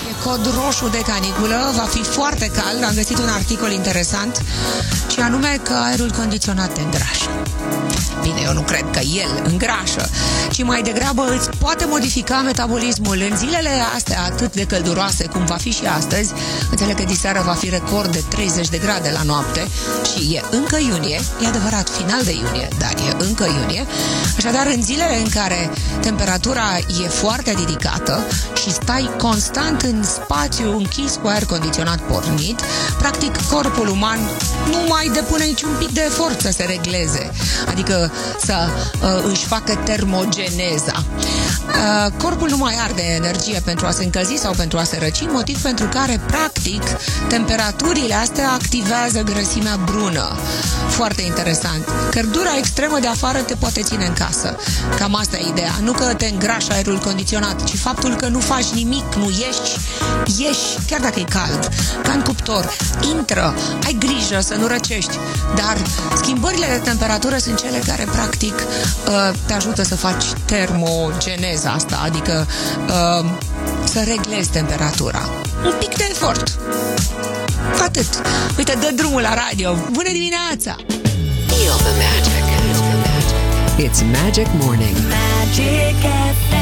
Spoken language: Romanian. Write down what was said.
E cod roșu de caniculă, va fi foarte cald. Am găsit un articol interesant, și anume că aerul condiționat te îngrașă. Bine, eu nu cred că el îngrașă, ci mai degrabă îți poate modifica metabolismul. În zilele astea atât de călduroase cum va fi și astăzi, înțeleg că diseară va fi record de 30 de grade la noapte și e încă iunie, e adevărat, final de iunie, dar e încă iunie. Așadar, în zilele în care temperatura e foarte ridicată și stai constant în spațiu închis cu aer condiționat pornit, practic corpul uman nu mai depune niciun pic de efort să se regleze, adică să își facă termogeneza. Corpul nu mai arde energie pentru a se încălzi sau pentru a se răci, motiv pentru care, practic, temperaturile astea activează grăsimea brună. Foarte interesant. Căldura extremă de afară te poate ține în casă. Cam asta e ideea. Nu că te îngrașă aerul condiționat, ci faptul că nu faci nimic, nu ieși, chiar dacă e cald, ca în cuptor. Intră, ai grijă să nu răcești. Dar schimbările de temperatură sunt cele care, practic, te ajută să faci termogeneza asta, adică să reglezi temperatura. Un pic de efort. Atât. Uite, dă drumul la radio. Bună dimineața! Feel the magic. It's Magic Morning. Magic FM.